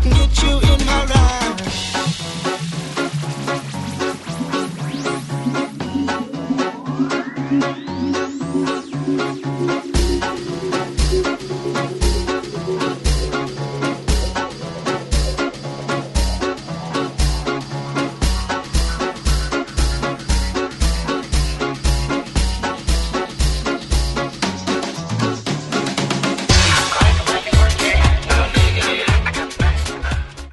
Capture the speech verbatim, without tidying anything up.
can get you in my ride. Thank you.